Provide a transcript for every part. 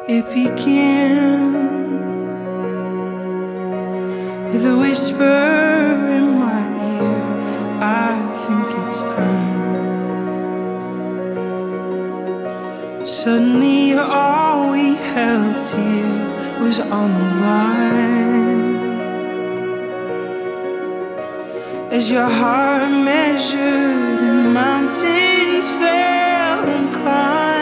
It began with a whisper in my ear. I think it's time. Suddenly all we held dear was on the line. As your heart measured and mountains fell and climbed.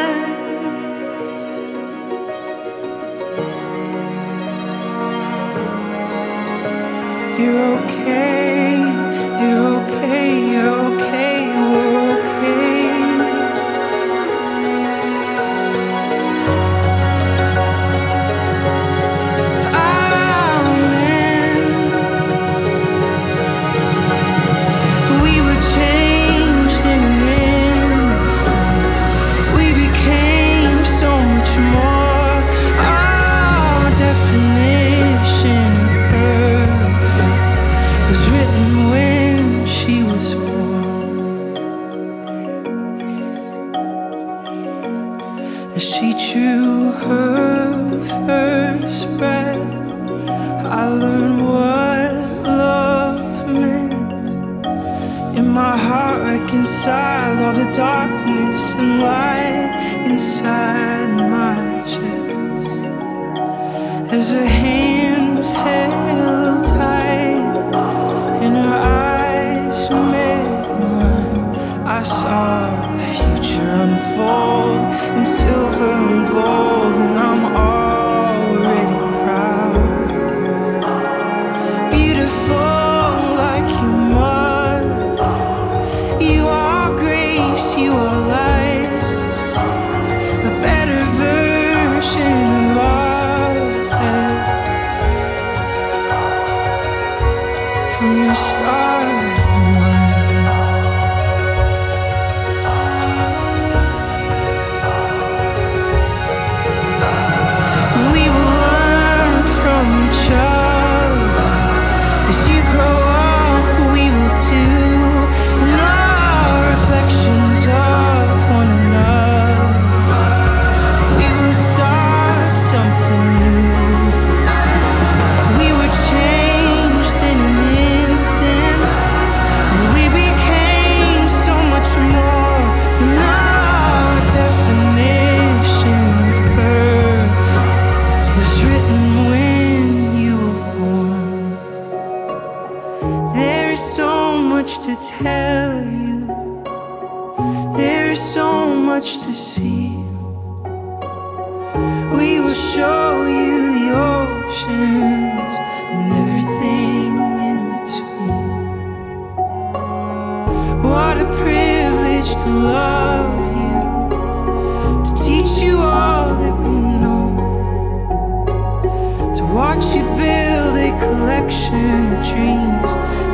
You're okay, you're okay, you're okay, we're okay. Amen. We were changed in an instant. We became so much more. Our definition of perfect was written when she was born. As she drew her first breath, I learned what love meant. In my heart reconciled all the darkness and light inside my chest. As her hands held tight and her eyes met mine, I saw the future unfold in silver and gold, and I'm already proud. Beautiful like your mother, you are grace, you are light, a better version of us. From your start, we will learn from each other. As you grow up, we will too. And our reflections of one another, we will start something new. We were changed in an instant. We became so much more. And our definition of perfect was written when you were born. There is so much to tell you. There is so much to see. We will show you the oceans and everything in between. What a privilege to love you, to teach you all that we know, to watch you build a collection of dreams